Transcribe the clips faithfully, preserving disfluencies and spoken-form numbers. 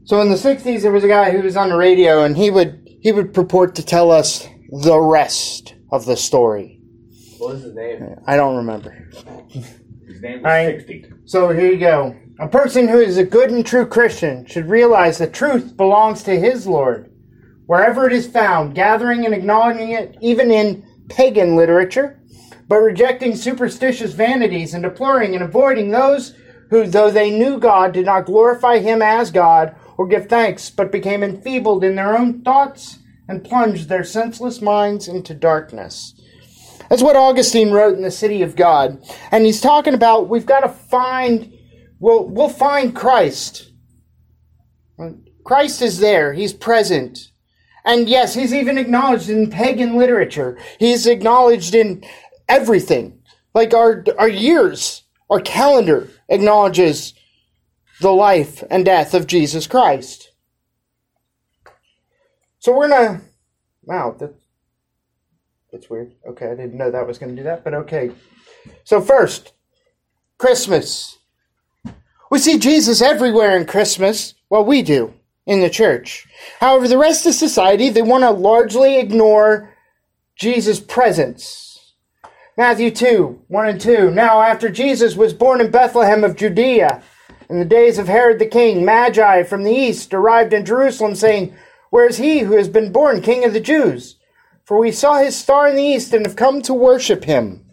So in the sixties, there was a guy who was on the radio, and he would he would purport to tell us the rest of the story. What was his name? I don't remember. His name was right. sixty. So here you go. A person who is a good and true Christian should realize that truth belongs to his Lord, wherever it is found, gathering and acknowledging it even in pagan literature, but rejecting superstitious vanities and deploring and avoiding those who, though they knew God, did not glorify him as God or give thanks, but became enfeebled in their own thoughts and plunged their senseless minds into darkness. That's what Augustine wrote in The City of God. And he's talking about we've got to find, we'll, we'll find Christ. Christ is there. He's present. And yes, he's even acknowledged in pagan literature. He's acknowledged in everything. Like our, our years, our calendar acknowledges the life and death of Jesus Christ. So we're going to, wow, that's, that's weird. Okay, I didn't know that was going to do that, but okay. So first, Christmas. We see Jesus everywhere in Christmas. Well, we do in the church. However, the rest of society, they want to largely ignore Jesus' presence. Matthew two, one and two. Now, after Jesus was born in Bethlehem of Judea, in the days of Herod the king, Magi from the east arrived in Jerusalem, saying, "Where is he who has been born King of the Jews? For we saw his star in the east and have come to worship him."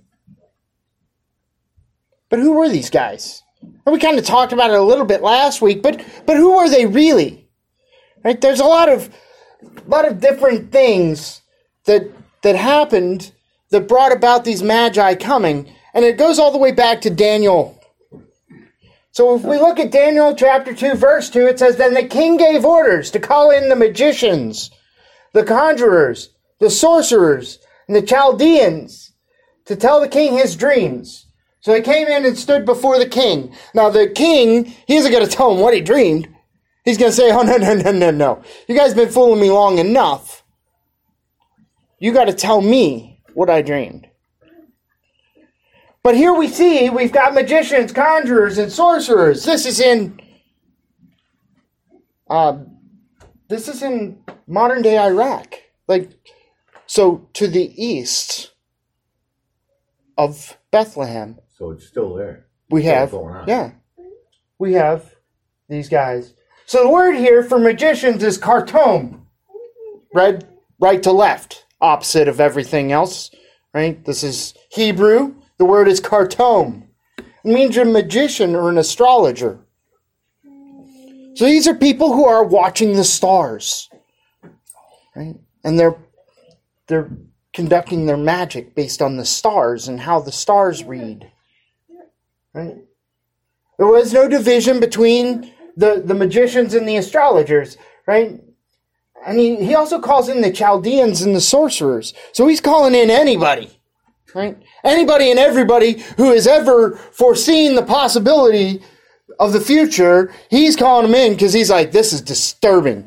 But who were these guys? And we kind of talked about it a little bit last week, but but who were they really? Right? There's a lot of a lot of different things that that happened that brought about these magi coming, and it goes all the way back to Daniel. So if we look at Daniel chapter two, verse two, it says, "Then the king gave orders to call in the magicians, the conjurers, the sorcerers, and the Chaldeans to tell the king his dreams." So they came in and stood before the king. Now the king, he isn't going to tell him what he dreamed. He's going to say, "Oh, no, no, no, no, no. You guys have been fooling me long enough. You got to tell me what I dreamed." But here we see we've got magicians, conjurers, and sorcerers. This is in, uh, this is in modern day Iraq. Like, so to the east of Bethlehem. So it's still there. We Still have, going on. yeah, we have these guys. So the word here for magicians is kartom, right, right to left, opposite of everything else, right? This is Hebrew. The word is kartom. It means a magician or an astrologer. So these are people who are watching the stars, right? And they're they're conducting their magic based on the stars and how the stars read. Right? There was no division between the, the magicians and the astrologers, right? And he, he also calls in the Chaldeans and the sorcerers. So he's calling in anybody, right? Anybody and everybody who has ever foreseen the possibility of the future, he's calling them in because he's like, this is disturbing.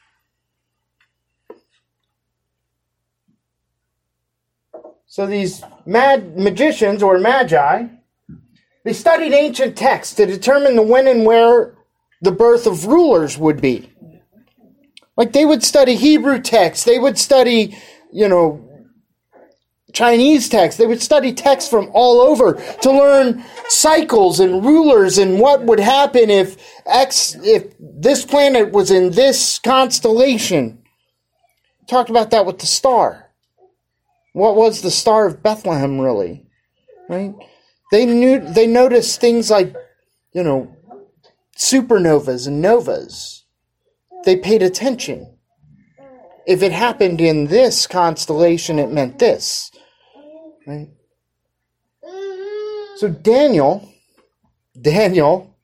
So these mad magicians or magi, they studied ancient texts to determine the when and where the birth of rulers would be. Like they would study Hebrew texts, they would study, you know, Chinese texts, they would study texts from all over to learn cycles and rulers and what would happen if X, if this planet was in this constellation. Talked about that with the star. What was the Star of Bethlehem really? Right? They knew they noticed things like, you know, supernovas and novas. They paid attention. If it happened in this constellation, it meant this. Right? So Daniel, Daniel,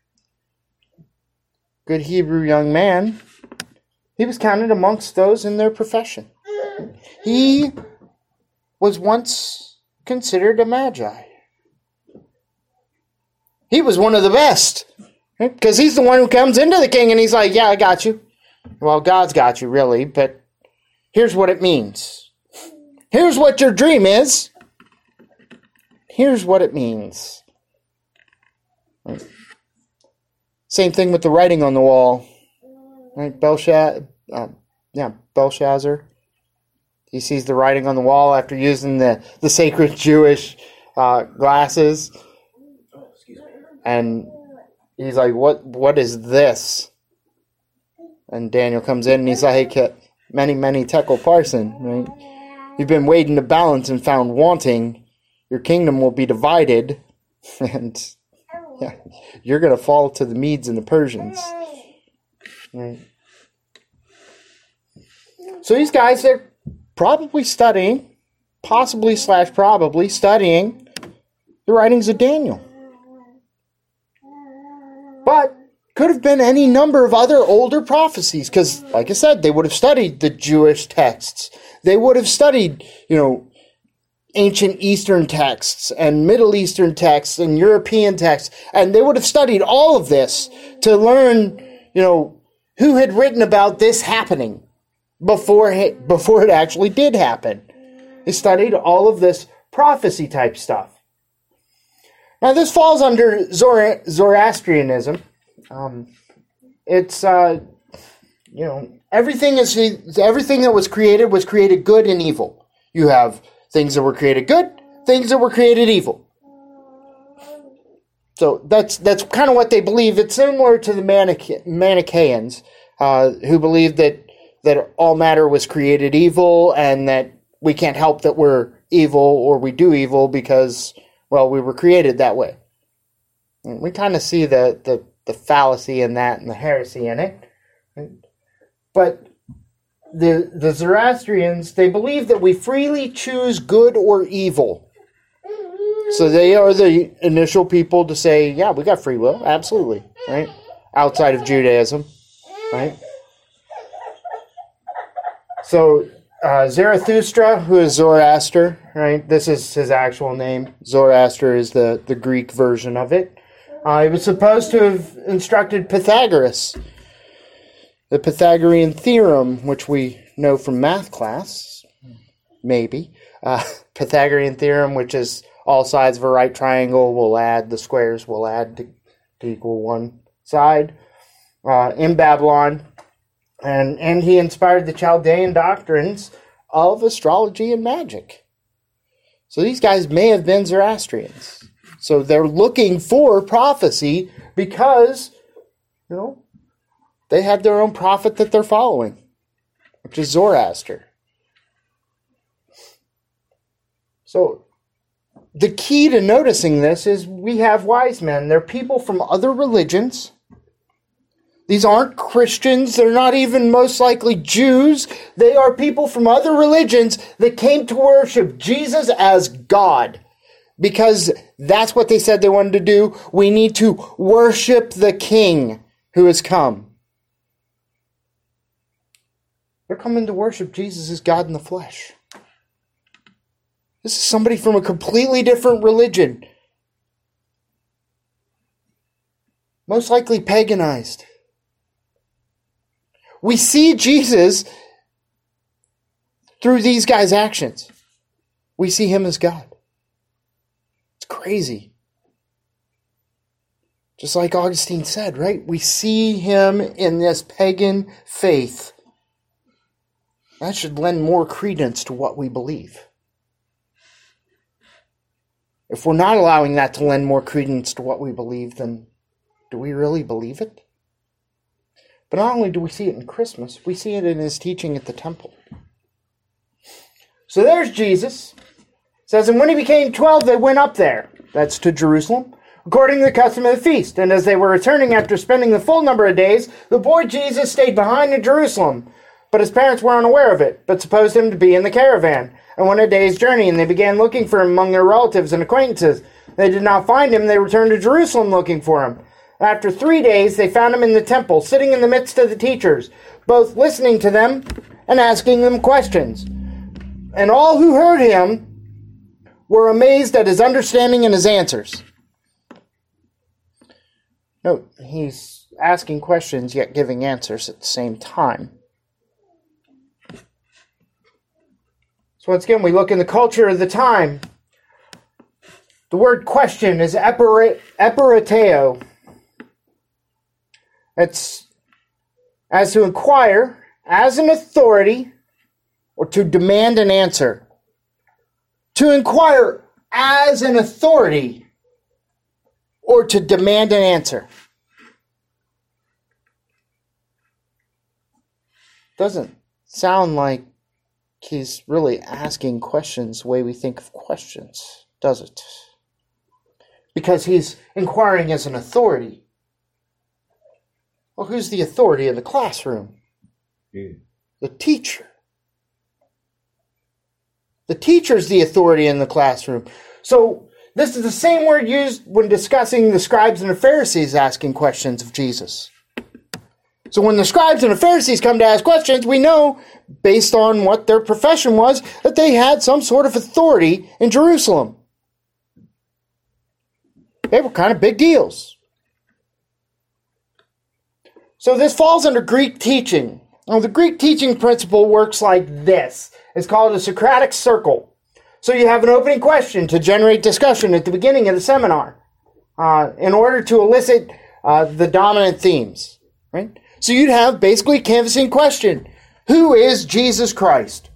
good Hebrew young man, he was counted amongst those in their profession. He was once considered a magi. He was one of the best. Because he's the one who comes into the king and he's like, yeah, I got you. Well, God's got you, really, but here's what it means. Here's what your dream is. Here's what it means. Same thing with the writing on the wall. right? Belshazzar, uh, yeah, Belshazzar. He sees the writing on the wall after using the, the sacred Jewish uh, glasses. And he's like, what? what is this? And Daniel comes in and he's like, many, many tekel parson, right? You've been weighed in the balance and found wanting. Your kingdom will be divided. And yeah, you're going to fall to the Medes and the Persians. Right? So these guys, they're probably studying, possibly slash probably studying the writings of Daniel. But could have been any number of other older prophecies, because, like I said, they would have studied the Jewish texts. They would have studied, you know, ancient Eastern texts and Middle Eastern texts and European texts, and they would have studied all of this to learn, you know, who had written about this happening before it, before it actually did happen. They studied all of this prophecy type stuff. Now, this falls under Zora- Zoroastrianism. Um, it's, uh, you know, everything is everything that was created was created good and evil. You have things that were created good, things that were created evil. So that's that's kind of what they believe. It's similar to the Maniche- Manichaeans, uh, who believe that that all matter was created evil, and that we can't help that we're evil or we do evil because, well, we were created that way. And we kind of see the, the, the fallacy in that and the heresy in it. But the the Zoroastrians, they believe that we freely choose good or evil. So they are the initial people to say, yeah, we got free will, absolutely, right? Outside of Judaism, right? So uh, Zarathustra, who is Zoroaster, right? This is his actual name. Zoroaster is the, the Greek version of it. Uh, he was supposed to have instructed Pythagoras, the Pythagorean theorem, which we know from math class, maybe. Uh, Pythagorean theorem, which is all sides of a right triangle will add, the squares will add to, to equal one side, uh, in Babylon. And, and he inspired the Chaldean doctrines of astrology and magic. So these guys may have been Zoroastrians. So they're looking for prophecy because, you know, they have their own prophet that they're following, which is Zoroaster. So the key to noticing this is we have wise men. They're people from other religions. These aren't Christians. They're not even most likely Jews. They are people from other religions that came to worship Jesus as God. Because that's what they said they wanted to do. We need to worship the King who has come. They're coming to worship Jesus as God in the flesh. This is somebody from a completely different religion. Most likely paganized. We see Jesus through these guys' actions. We see him as God. It's crazy. Just like Augustine said, right? We see him in this pagan faith. That should lend more credence to what we believe. If we're not allowing that to lend more credence to what we believe, then do we really believe it? But not only do we see it in Christmas, we see it in his teaching at the temple. So there's Jesus. It says, and when he became twelve, they went up there. That's to Jerusalem, according to the custom of the feast. And as they were returning after spending the full number of days, the boy Jesus stayed behind in Jerusalem. But his parents were unaware of it, but supposed him to be in the caravan, and went a day's journey, and they began looking for him among their relatives and acquaintances. They did not find him. They returned to Jerusalem looking for him. After three days, they found him in the temple, sitting in the midst of the teachers, both listening to them and asking them questions. And all who heard him were amazed at his understanding and his answers. Note, he's asking questions yet giving answers at the same time. So once again, we look in the culture of the time. The word question is epirateo. It's as to inquire as an authority or to demand an answer. To inquire as an authority or to demand an answer. Doesn't sound like he's really asking questions the way we think of questions, does it? Because he's inquiring as an authority. Well, who's the authority in the classroom? Yeah. The teacher. The teacher's the authority in the classroom. So this is the same word used when discussing the scribes and the Pharisees asking questions of Jesus. So when the scribes and the Pharisees come to ask questions, we know, based on what their profession was, that they had some sort of authority in Jerusalem. They were kind of big deals. So this falls under Greek teaching. Now, the Greek teaching principle works like this. It's called a Socratic circle. So you have an opening question to generate discussion at the beginning of the seminar uh, in order to elicit uh, the dominant themes. Right? So you'd have basically a canvassing question. Who is Jesus Christ?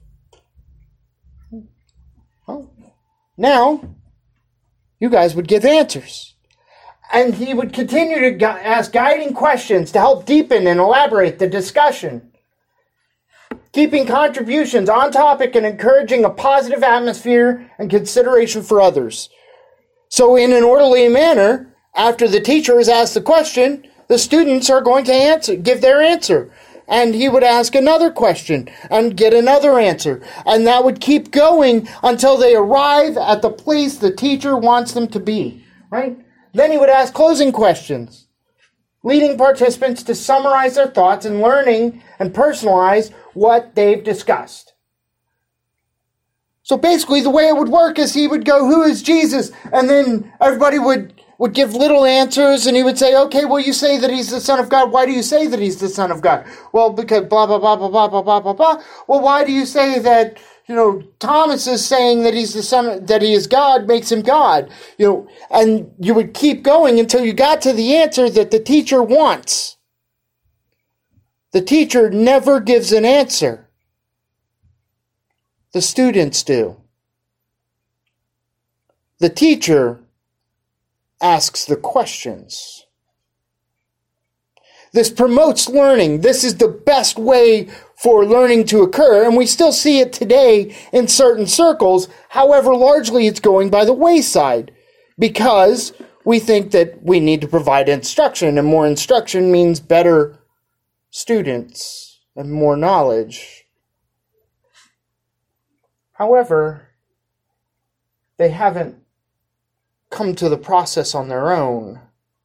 Well, now, you guys would give answers. And he would continue to gu- ask guiding questions to help deepen and elaborate the discussion. Keeping contributions on topic and encouraging a positive atmosphere and consideration for others. So in an orderly manner, after the teacher has asked the question, the students are going to answer, give their answer. And he would ask another question and get another answer. And that would keep going until they arrive at the place the teacher wants them to be. Right? Then he would ask closing questions, leading participants to summarize their thoughts and learning and personalize what they've discussed. So basically the way it would work is he would go, who is Jesus? And then everybody would, would give little answers and he would say, okay, well, you say that he's the Son of God. Why do you say that he's the Son of God? Well, because blah, blah, blah, blah, blah, blah, blah, blah, blah. Well, why do you say that, you know, Thomas is saying that he's the Son, that he is God, makes him God? You know, and you would keep going until you got to the answer that the teacher wants. The teacher never gives an answer. The students do. The teacher asks the questions. This promotes learning. This is the best way for learning to occur, and we still see it today in certain circles. However, largely it's going by the wayside because we think that we need to provide instruction, and more instruction means better students and more knowledge. However, they haven't come to the process on their own.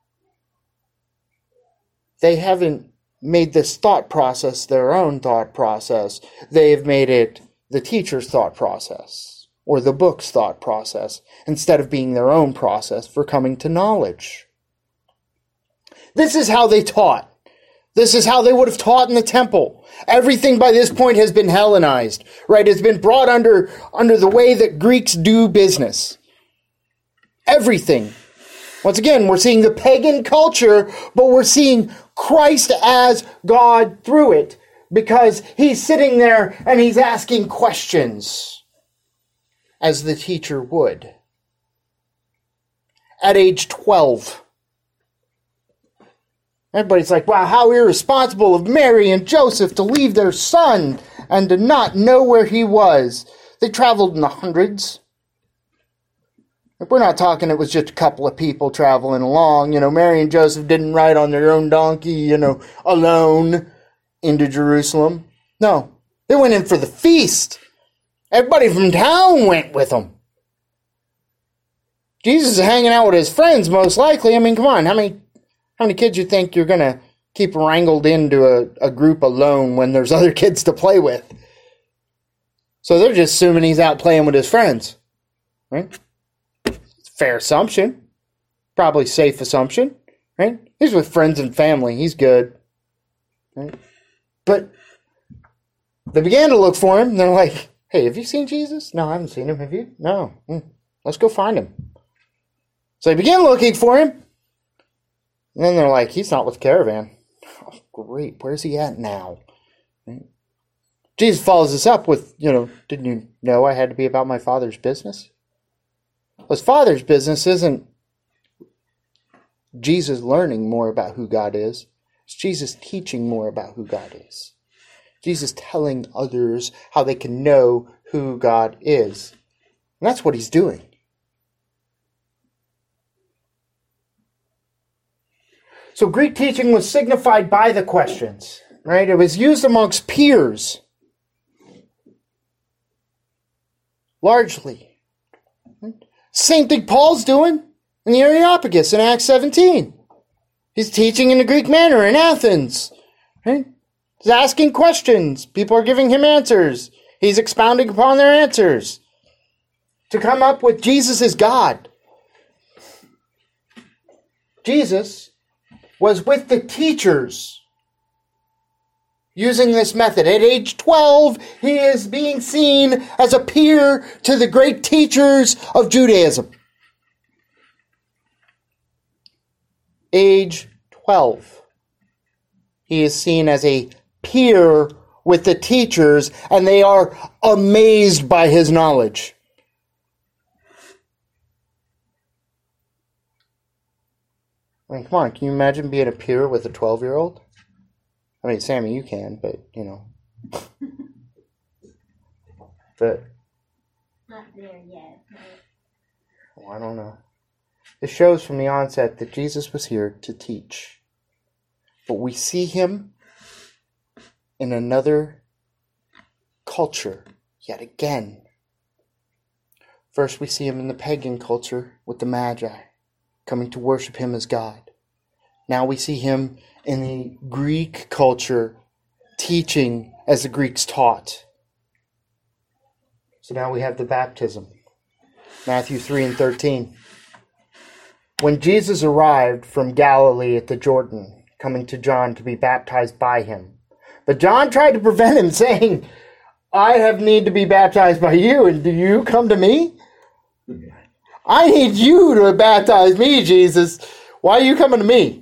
They haven't made this thought process their own thought process. They've made it the teacher's thought process or the book's thought process instead of being their own process for coming to knowledge. This is how they taught. This is how they would have taught in the temple. Everything by this point has been Hellenized, right? It's been brought under, under the way that Greeks do business. Everything. Once again, we're seeing the pagan culture, but we're seeing Christ as God through it because he's sitting there and he's asking questions as the teacher would. At age twelve. Everybody's like, wow, how irresponsible of Mary and Joseph to leave their son and to not know where he was. They traveled in the hundreds. We're not talking it was just a couple of people traveling along. You know, Mary and Joseph didn't ride on their own donkey, you know, alone into Jerusalem. No, they went in for the feast. Everybody from town went with them. Jesus is hanging out with his friends, most likely. I mean, come on, how many how many kids you think you're going to keep wrangled into a, a group alone when there's other kids to play with? So they're just assuming he's out playing with his friends, right? Fair assumption. Probably safe assumption, right? He's with friends and family. He's good, right? But they began to look for him. And they're like, hey, have you seen Jesus? No, I haven't seen him. Have you? No. Hmm. Let's go find him. So they began looking for him. And then they're like, he's not with the caravan. great. Where's he at now? Right? Jesus follows this up with, you know, didn't you know I had to be about my Father's business? Well, his Father's business isn't Jesus learning more about who God is. It's Jesus teaching more about who God is. Jesus telling others how they can know who God is. And that's what he's doing. So Greek teaching was signified by the questions, right? It was used amongst peers. Largely. Same thing Paul's doing in the Areopagus in Acts seventeen. He's teaching in the Greek manner in Athens. Right? He's asking questions. People are giving him answers. He's expounding upon their answers. To come up with Jesus is God. Jesus was with the teachers using this method. At age twelve, he is being seen as a peer to the great teachers of Judaism. Age twelve. He is seen as a peer with the teachers, and they are amazed by his knowledge. I mean, come on, can you imagine being a peer with a twelve-year-old? I mean, Sammy, you can, but, you know. But, Not there yet. well, I don't know. It shows from the onset that Jesus was here to teach. But we see him in another culture yet again. First, we see him in the pagan culture with the Magi, coming to worship him as God. Now we see him in the Greek culture, teaching as the Greeks taught. So now we have the baptism. Matthew three and thirteen. When Jesus arrived from Galilee at the Jordan, coming to John to be baptized by him. But John tried to prevent him, saying, I have need to be baptized by you, and do you come to me? I need you to baptize me, Jesus. Why are you coming to me?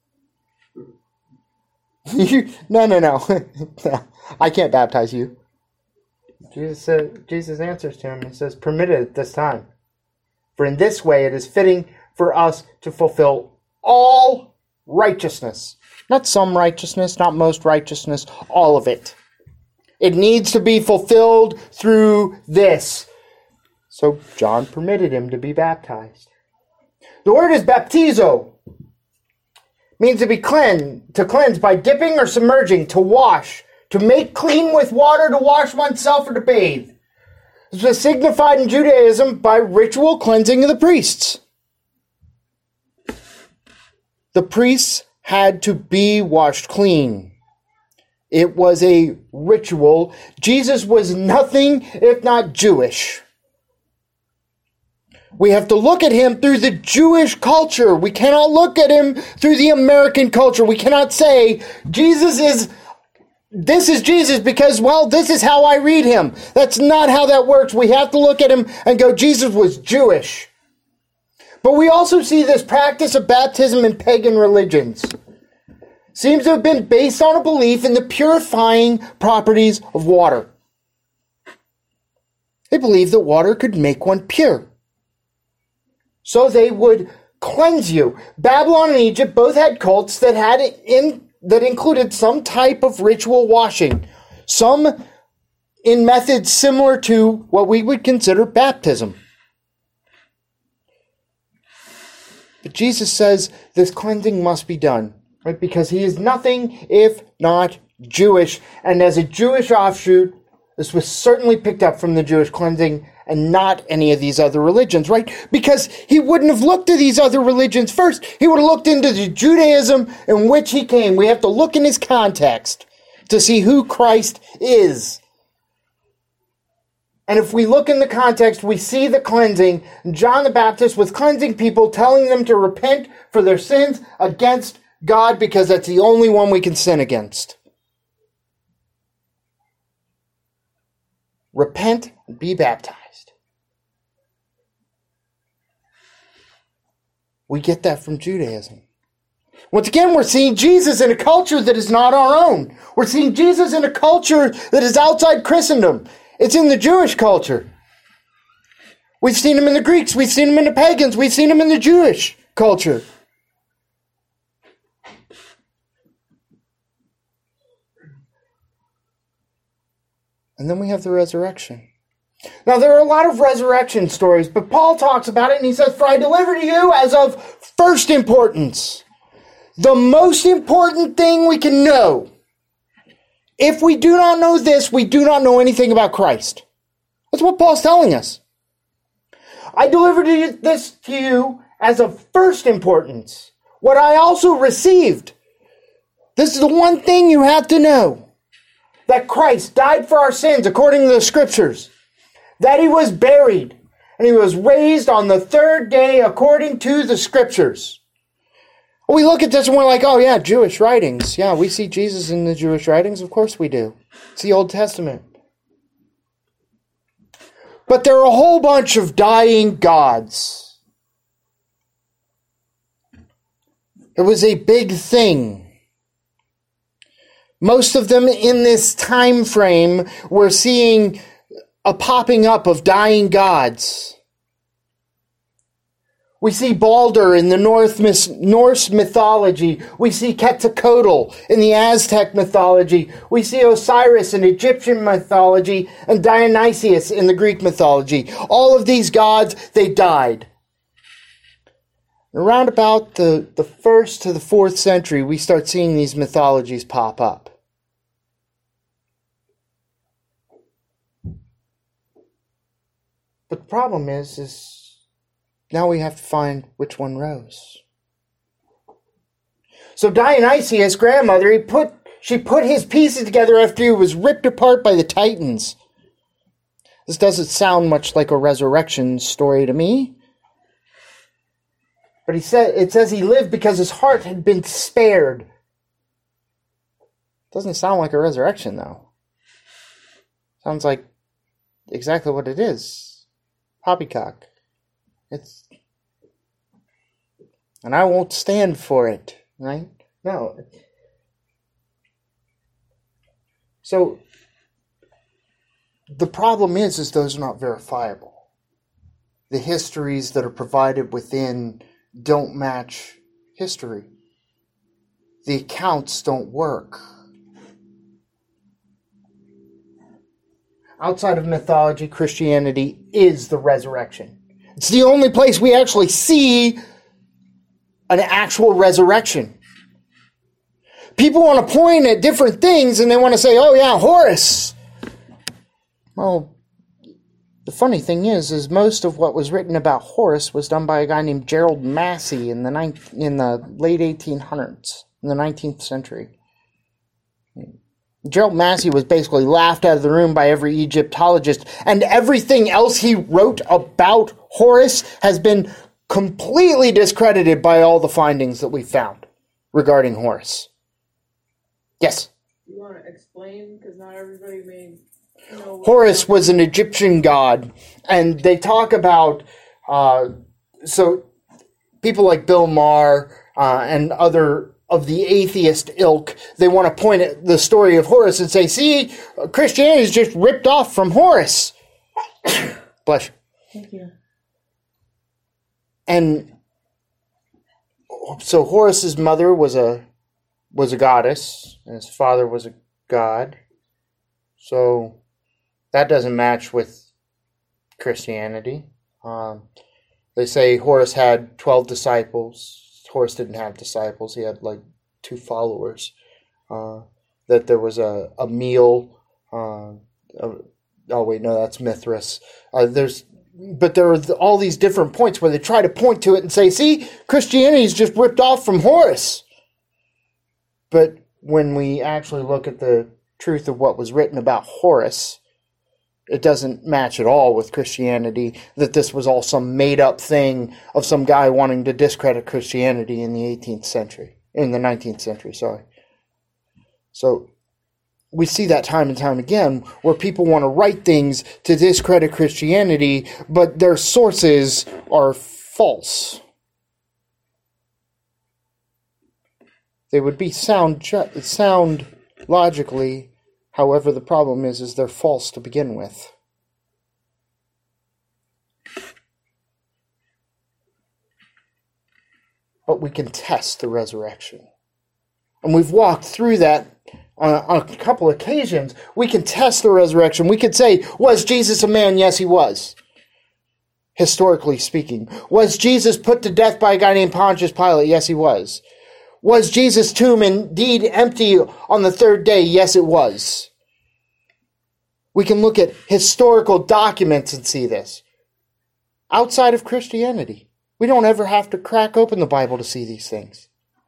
you, no, no, no. I can't baptize you. Jesus, said, Jesus answers to him and says, permitted at this time. For in this way it is fitting for us to fulfill all righteousness. Not some righteousness, not most righteousness, all of it. It needs to be fulfilled through this. So John permitted him to be baptized. The word is baptizo. Means to be cleansed, to cleanse by dipping or submerging, to wash, to make clean with water, to wash oneself or to bathe. This was signified in Judaism by ritual cleansing of the priests. The priests had to be washed clean. It was a ritual. Jesus was nothing if not Jewish. We have to look at him through the Jewish culture. We cannot look at him through the American culture. We cannot say, Jesus is, this is Jesus because, well, this is how I read him. That's not how that works. We have to look at him and go, Jesus was Jewish. But we also see this practice of baptism in pagan religions. Seems to have been based on a belief in the purifying properties of water. They believed that water could make one pure. So they would cleanse you. Babylon and Egypt both had cults that had in that included some type of ritual washing. Some in methods similar to what we would consider baptism. But Jesus says this cleansing must be done, right? Because he is nothing if not Jewish. And as a Jewish offshoot, this was certainly picked up from the Jewish cleansing and not any of these other religions, right? Because he wouldn't have looked to these other religions first. He would have looked into the Judaism in which he came. We have to look in his context to see who Christ is. And if we look in the context, we see the cleansing. John the Baptist was cleansing people, telling them to repent for their sins against God because that's the only one we can sin against. Repent and be baptized. We get that from Judaism. Once again, we're seeing Jesus in a culture that is not our own. We're seeing Jesus in a culture that is outside Christendom. It's in the Jewish culture. We've seen him in the Greeks. We've seen him in the pagans. We've seen him in the Jewish culture. And then we have the resurrection. Now, there are a lot of resurrection stories, but Paul talks about it and he says, "For I deliver to you as of first importance." The most important thing we can know. If we do not know this, we do not know anything about Christ. That's what Paul's telling us. I delivered this to you as of first importance. What I also received. This is the one thing you have to know. That Christ died for our sins according to the Scriptures. That he was buried. And he was raised on the third day according to the Scriptures. We look at this and we're like, oh yeah, Jewish writings. Yeah, we see Jesus in the Jewish writings. Of course we do. It's the Old Testament. But there are a whole bunch of dying gods. It was a big thing. Most of them in this time frame, we're seeing a popping up of dying gods. We see Balder in the Norse mythology. We see Quetzalcoatl in the Aztec mythology. We see Osiris in Egyptian mythology and Dionysius in the Greek mythology. All of these gods, they died. Around about the, the first to the fourth century, we start seeing these mythologies pop up. But the problem is, is now we have to find which one rose. So Dionysius' grandmother, he put, she put his pieces together after he was ripped apart by the Titans. This doesn't sound much like a resurrection story to me. But he said, it says he lived because his heart had been spared. Doesn't sound like a resurrection, though. Sounds like exactly what it is. Poppycock. It's, and I won't stand for it, right? No. So, the problem is, is those are not verifiable. The histories that are provided within don't match history. The accounts don't work. Outside of mythology, Christianity is the resurrection. It's the only place we actually see an actual resurrection. People want to point at different things and they want to say, oh yeah, Horus. Well, the funny thing is, is most of what was written about Horus was done by a guy named Gerald Massey in the ninth, in the late eighteen hundreds, in the nineteenth century. Gerald Massey was basically laughed out of the room by every Egyptologist, and everything else he wrote about Horus has been completely discredited by all the findings that we found regarding Horus. Yes? You want to explain? Because not everybody may know. Horus was an Egyptian god, and they talk about, uh, so people like Bill Maher uh, and other of the atheist ilk, they want to point at the story of Horus and say, see, Christianity is just ripped off from Horus. Bless you. Thank you. And so Horus's mother was a was a goddess, and his father was a god. So that doesn't match with Christianity. Um, they say Horus had twelve disciples. Horus didn't have disciples. He had like two followers. Uh, that there was a, a meal. Uh, uh, oh, wait, no, that's Mithras. Uh, there's, but there are all these different points where they try to point to it and say, see, Christianity is just ripped off from Horus. But when we actually look at the truth of what was written about Horus, it doesn't match at all with Christianity, that this was all some made-up thing of some guy wanting to discredit Christianity in the eighteenth century, in the nineteenth century, sorry. So, we see that time and time again, where people want to write things to discredit Christianity, but their sources are false. They would be sound, ju- sound logically. However, the problem is, is they're false to begin with. But we can test the resurrection. And we've walked through that on a, on a couple occasions. We can test the resurrection. We could say, was Jesus a man? Yes, he was. Historically speaking. Was Jesus put to death by a guy named Pontius Pilate? Yes, he was. Was Jesus' tomb indeed empty on the third day? Yes, it was. We can look at historical documents and see this. Outside of Christianity, we don't ever have to crack open the Bible to see these things.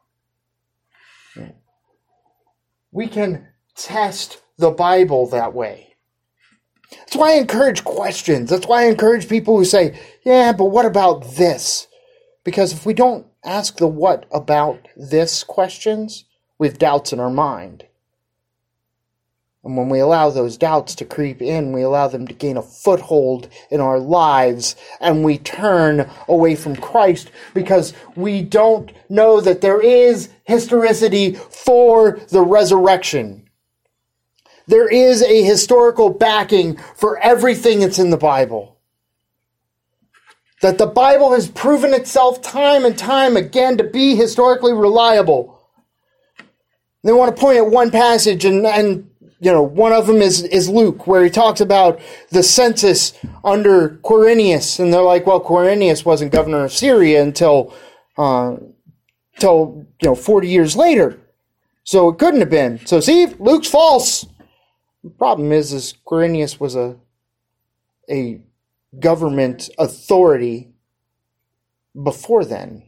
We can test the Bible that way. That's why I encourage questions. That's why I encourage people who say, yeah, but what about this? Because if we don't ask the what about this questions, we have doubts in our mind. And when we allow those doubts to creep in, we allow them to gain a foothold in our lives, and we turn away from Christ because we don't know that there is historicity for the resurrection. There is a historical backing for everything that's in the Bible. That the Bible has proven itself time and time again to be historically reliable. They want to point at one passage and, and you know, one of them is, is Luke, where he talks about the census under Quirinius. And they're like, well, Quirinius wasn't governor of Syria until, uh, until you know, forty years later. So it couldn't have been. So see, Luke's false. The problem is, is Quirinius was a, a government authority before then.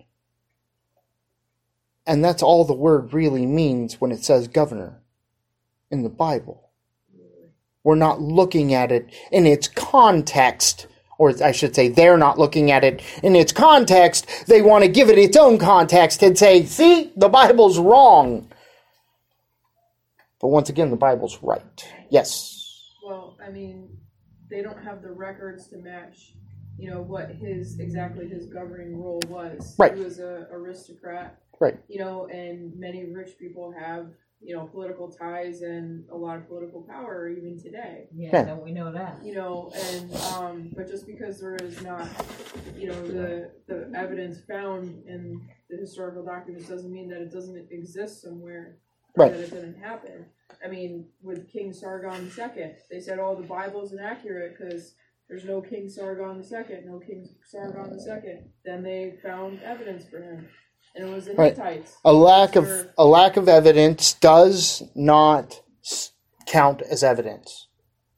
And that's all the word really means when it says governor in the Bible. We're not looking at it in its context, or I should say they're not looking at it in its context. They want to give it its own context and say, see, the Bible's wrong. But once again, the Bible's right. Yes. Well, I mean, they don't have the records to match, you know, what his, exactly his governing role was. Right. He was a aristocrat. Right. You know, and many rich people have, you know, political ties and a lot of political power even today. Yeah, Yeah. no, we know that. You know, and um, but just because there is not, you know, the the evidence found in the historical documents doesn't mean that it doesn't exist somewhere. Right. That it didn't happen. I mean, with King Sargon the Second, they said, "Oh, the Bible's inaccurate because there's no King Sargon the Second, no King Sargon the Second." Then they found evidence for him, and it was the Right. Hittites. A lack of Sure. a lack of evidence does not s- count as evidence.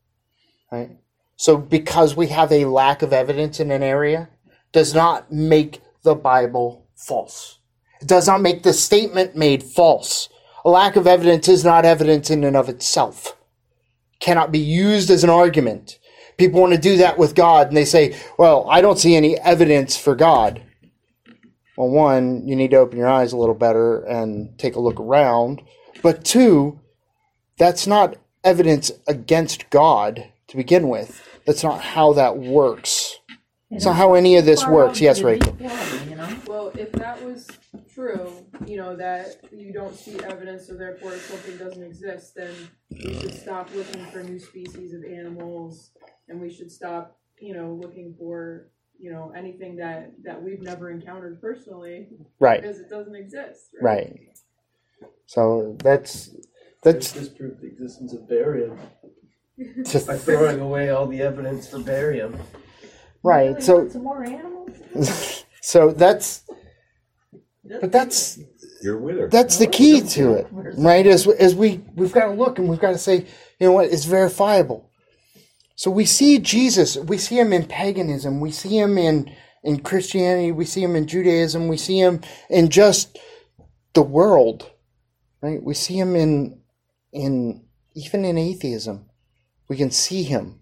Right? So because we have a lack of evidence in an area does not make the Bible false. It does not make the statement made false. A lack of evidence is not evidence in and of itself. Cannot be used as an argument. People want to do that with God, and they say, well, I don't see any evidence for God. Well, one, you need to open your eyes a little better and take a look around. But two, that's not evidence against God to begin with. That's not how that works. It's not how any of this works. Yes, Rachel. You know? Well, if that was true, you know, that you don't see evidence, so therefore something doesn't exist, then we should stop looking for new species of animals, and we should stop, you know, looking for, you know, anything that, that we've never encountered personally, Right, because it doesn't exist. Right. right. So that's that's Let's disprove the existence of barium just by throwing away all the evidence for barium. right. Really So want some more animals? so that's but that's You're with her. that's the key to it, right? As as we we've got to look and we've got to say, you know what, it's verifiable. So we see Jesus, we see him in paganism, we see him in in Christianity, we see him in Judaism, we see him in just the world, right? We see him in in even in atheism. We can see him.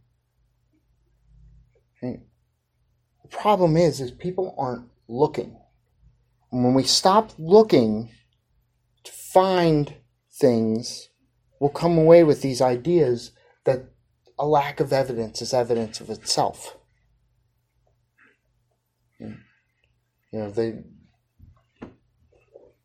Right? The problem is, is people aren't looking. And when we stop looking to find things, we'll come away with these ideas that a lack of evidence is evidence of itself. You know, they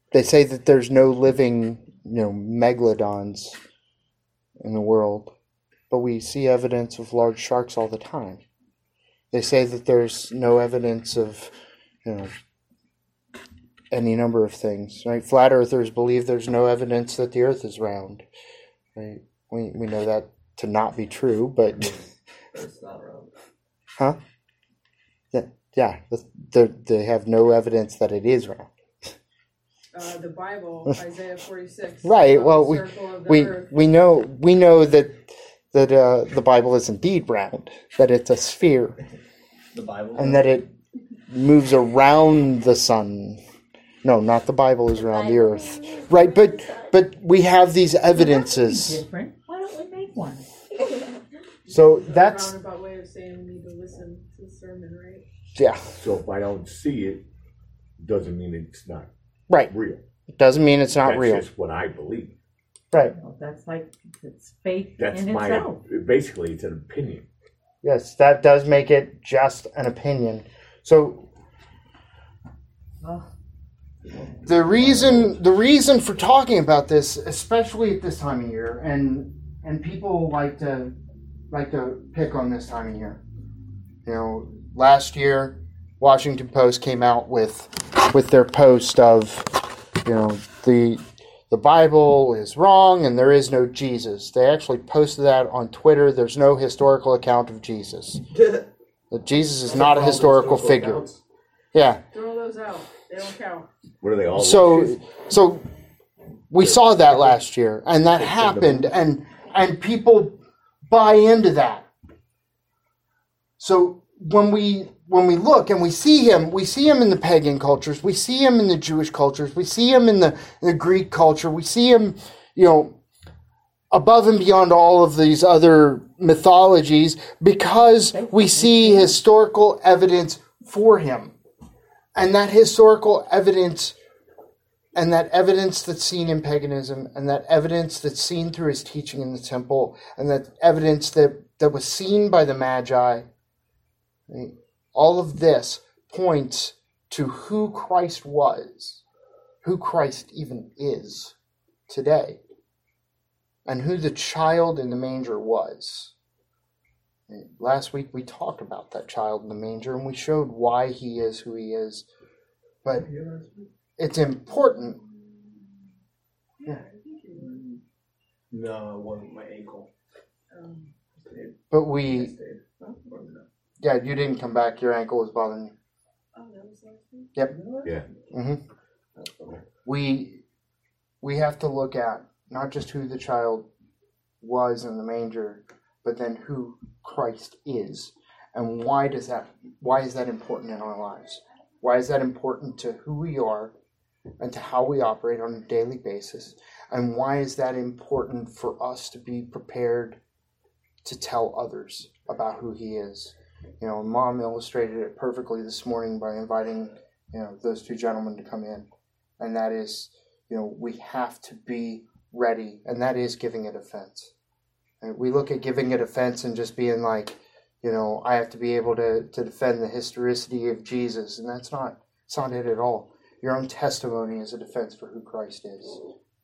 they say that there's no living, you know, megalodons in the world, but we see evidence of large sharks all the time. They say that there's no evidence of, you know, any number of things, right? Flat earthers believe there's no evidence that the earth is round, right? We we know that to not be true, but It's not wrong. huh? Yeah, yeah. They they have no evidence that it is round. Uh, the Bible, Isaiah forty-six. Right. uh, Well, we circle of the we earth. we know we know that that uh, the Bible is indeed round, that it's a sphere, The Bible. and that it moves around the sun. No, not the Bible is around the earth. Right, but but we have these evidences. Different. Why don't we make one? So It's a that's roundabout way of saying we need to listen to the sermon, right? yeah, So if I don't see it, doesn't mean it's not right. real. It doesn't mean it's not That's real. just what I believe. Right. Well, that's like it's faith That's in my, itself. basically, it's an opinion. Yes, that does make it just an opinion. So Oh, the reason the reason for talking about this, especially at this time of year, and and people like to like to pick on this time of year. You know, last year, Washington Post came out with with their post of, you know, the the Bible is wrong and there is no Jesus. They actually posted that on Twitter. There's no historical account of Jesus. That Jesus is not a historical figure. Accounts. Yeah. Throw those out. They don't count. What are they all? So, so we saw that last year, and that happened, and and people buy into that. So when we when we look and we see him, we see him in the pagan cultures, we see him in the Jewish cultures, we see him in the, the Greek culture, we see him, you know, above and beyond all of these other mythologies, because we see historical evidence for him. And that historical evidence, and that evidence that's seen in paganism, and that evidence that's seen through his teaching in the temple, and that evidence that, that was seen by the Magi, right? All of this points to who Christ was, who Christ even is today, and who the child in the manger was. Last week we talked about that child in the manger, and we showed why he is who he is. But it's important. Yeah. No, it wasn't my ankle. Um, But I we, stayed. Huh? Or no? yeah, you didn't come back. Your ankle was bothering you. oh, that was last week? Yep. Yeah. hmm That's funny. We we have to look at not just who the child was in the manger, but then who Christ is, and why does that? Why is that important in our lives? Why is that important to who we are and to how we operate on a daily basis? And why is that important for us to be prepared to tell others about who he is? You know, Mom illustrated it perfectly this morning by inviting, you know, those two gentlemen to come in. And that is, you know, we have to be ready, and that is giving a defense. And we look at giving a defense and just being like, you know, I have to be able to, to defend the historicity of Jesus, and that's not, it's not it at all. Your own testimony is a defense for who Christ is.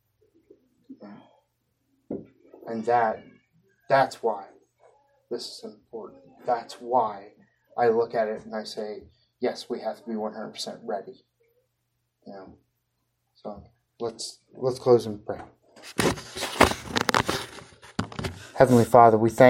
And that, that's why this is important. That's why I look at it and I say, yes, we have to be one hundred percent ready. You know, so let's let's close in prayer. Heavenly Father, we thank